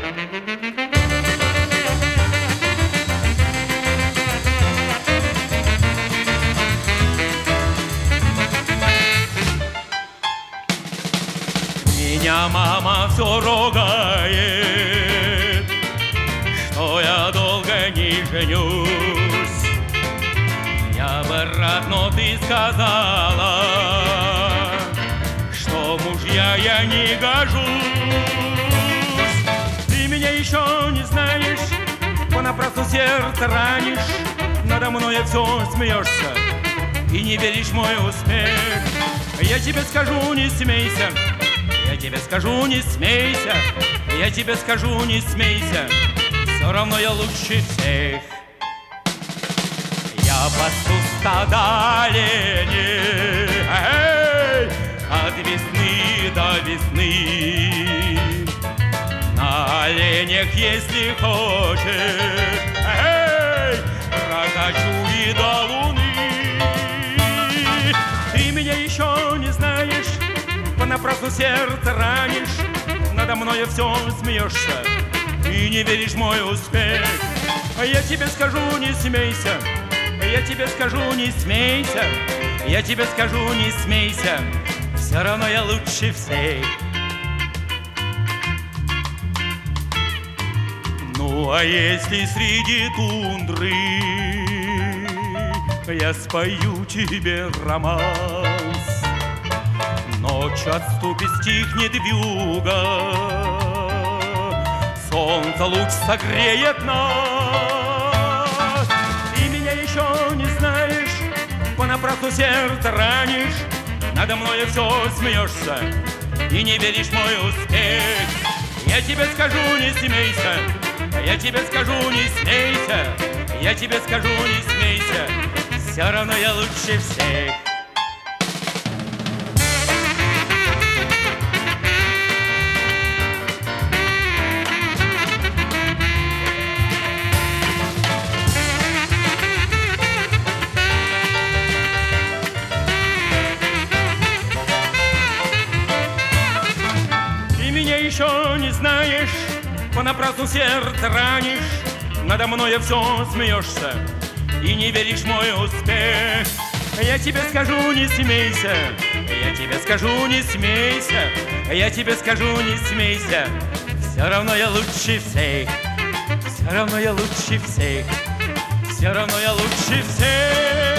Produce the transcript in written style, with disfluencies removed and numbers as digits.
Меня мама все ругает, что я долго не женюсь. Я бы рад, но ты сказала, что мужья я не гожусь. Ты меня еще не знаешь, понапрасну сердце ранишь, надо мной все смеешься и не веришь в мой успех. Я тебе скажу, не смейся, я тебе скажу, не смейся, я тебе скажу, не смейся, все равно я лучше всех. Я пасу стада оленей, от весны до весны. На оленях, если хочешь, прокачу и до луны. Ты меня еще не знаешь, понапрасну сердце ранишь, надо мною все смеешься и не веришь в мой успех. Я тебе скажу, не смейся, я тебе скажу, не смейся, я тебе скажу, не смейся, все равно я лучше всех. Ну а если среди тундры я спою тебе романс, ночь отступит, стихнет вьюга, солнце луч согреет нас. Ты меня еще не знаешь, понапрасну сердце ранишь, надо мною все смеешься и не веришь в мой успех. Я тебе скажу, не смейся, я тебе скажу, не смейся, я тебе скажу, не смейся, все равно я лучше всех. Еще не знаешь, понапрасну сердце ранишь, надо мною все смеешься и не веришь в мой успех. Я тебе скажу, не смейся, я тебе скажу, не смейся, я тебе скажу, не смейся, все равно я лучше всех, все равно я лучше всех, все равно я лучше всех.